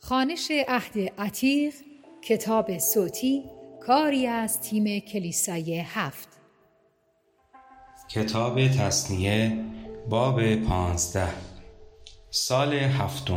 خوانش عهد عتیق، کتاب صوتی، کاری از تیم کلیسای 7. کتاب تثنیه، باب 15. سال 7.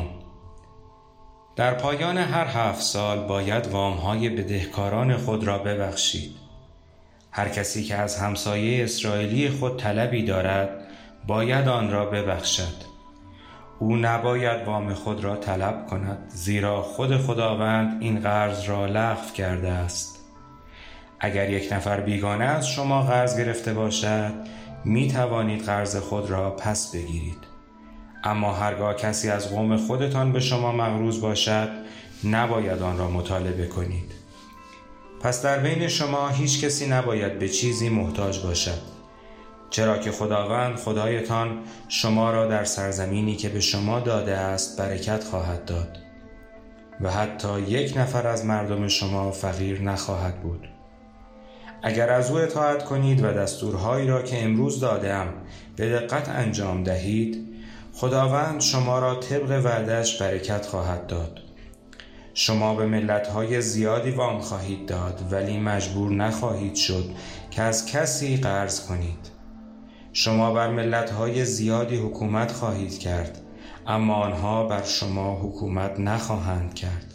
در پایان هر 7 سال باید وام‌های بدهکاران خود را ببخشید. هر کسی که از همسایه اسرائیلی خود طلبی دارد باید آن را ببخشد. او نباید وام خود را طلب کند، زیرا خود خداوند این قرض را لغو کرده است. اگر یک نفر بیگانه از شما قرض گرفته باشد، می توانید قرض خود را پس بگیرید. اما هرگاه کسی از قوم خودتان به شما مقروض باشد، نباید آن را مطالبه کنید. پس در بین شما هیچ کسی نباید به چیزی محتاج باشد، چرا که خداوند خدایتان شما را در سرزمینی که به شما داده است برکت خواهد داد و حتی یک نفر از مردم شما فقیر نخواهد بود. اگر از او اطاعت کنید و دستورهایی را که امروز دادم به دقت انجام دهید، خداوند شما را طبق وعده‌اش برکت خواهد داد. شما به ملت‌های زیادی وام خواهید داد، ولی مجبور نخواهید شد که از کسی قرض کنید. شما بر ملت‌های زیادی حکومت خواهید کرد، اما آنها بر شما حکومت نخواهند کرد.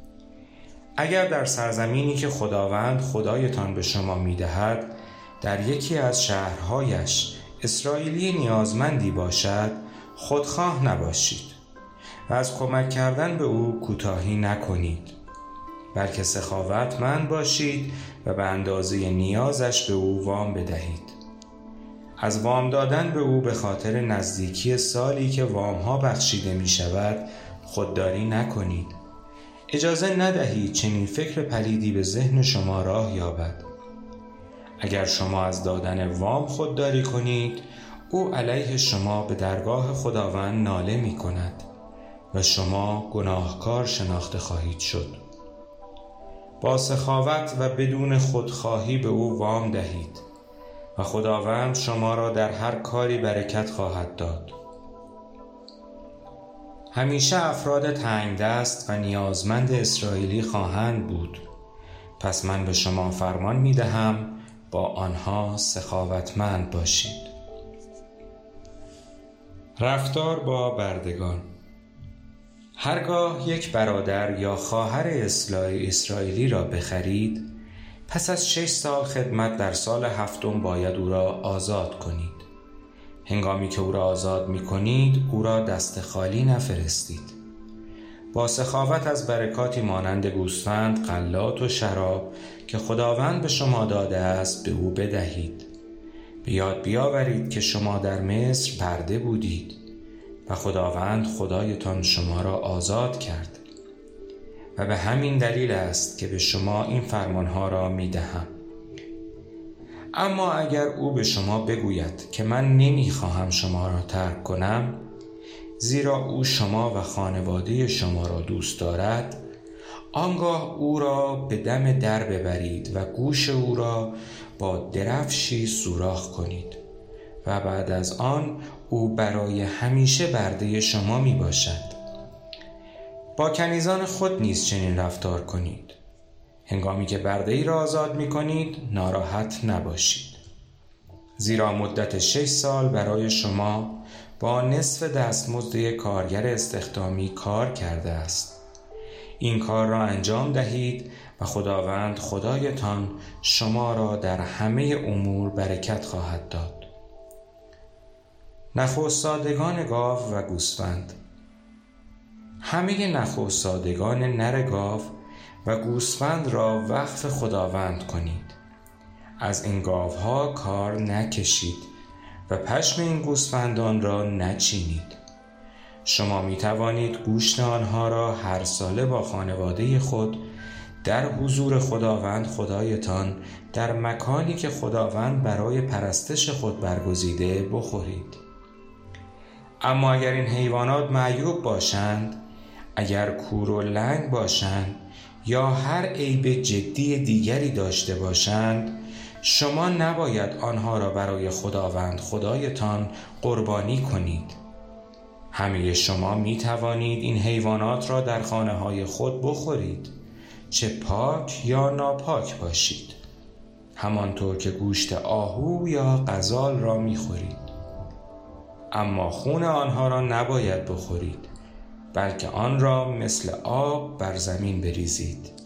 اگر در سرزمینی که خداوند خدایتان به شما می‌دهد، در یکی از شهرهایش اسرائیلی نیازمندی باشد، خودخواه نباشید و از کمک کردن به او کوتاهی نکنید، بلکه سخاوتمند باشید و به اندازه نیازش به او وام بدهید. از وام دادن به او به خاطر نزدیکی سالی که وام‌ها بخشیده می شود خودداری نکنید. اجازه ندهید چنین فکر پلیدی به ذهن شما راه یابد. اگر شما از دادن وام خودداری کنید، او علیه شما به درگاه خداوند ناله می کند و شما گناهکار شناخته خواهید شد. با سخاوت و بدون خودخواهی به او وام دهید و خداوند شما را در هر کاری برکت خواهد داد. همیشه افراد تنگدست و نیازمند اسرائیلی خواهند بود، پس من به شما فرمان می دهم با آنها سخاوتمند باشید. رفتار با بردگان. هرگاه یک برادر یا خواهر اسرائیلی را بخرید، پس از 6 سال خدمت در سال 7 باید او را آزاد کنید. هنگامی که او را آزاد می کنید، او را دست خالی نفرستید. با سخاوت از برکاتی مانند گوسفند، غلات و شراب که خداوند به شما داده است به او بدهید. به یاد بیاورید که شما در مصر برده بودید و خداوند خدایتان شما را آزاد کرد و به همین دلیل است که به شما این فرمانها را می دهم. اما اگر او به شما بگوید که من نمی خواهم شما را ترک کنم، زیرا او شما و خانواده شما را دوست دارد، آنگاه او را به دم در ببرید و گوش او را با درفشی سوراخ کنید و بعد از آن او برای همیشه برده شما می باشد. با کنیزان خود نیز چنین رفتار کنید. هنگامی که برده ای را آزاد می کنید ناراحت نباشید، زیرا مدت 6 سال برای شما با نصف دستمزد یک کارگر استخدامی کار کرده است. این کار را انجام دهید و خداوند خدایتان شما را در همه امور برکت خواهد داد. نخستادگان گاو و گوسفند. همه نخستادگان نر گاو و گوسفند را وقف خداوند کنید. از این گاوها کار نکشید و پشم این گوسفندان را نچینید. شما می توانید گوشت آنها را هر ساله با خانواده خود در حضور خداوند خدایتان در مکانی که خداوند برای پرستش خود برگزیده بخورید. اما اگر این حیوانات معیوب باشند، اگر کور و لنگ باشند یا هر عیب جدی دیگری داشته باشند، شما نباید آنها را برای خداوند خدایتان قربانی کنید. همه شما می توانید این حیوانات را در خانه های خود بخورید، چه پاک یا ناپاک باشید، همانطور که گوشت آهو یا غزال را می خورید. اما خون آنها را نباید بخورید، بلکه آن را مثل آب بر زمین بریزید.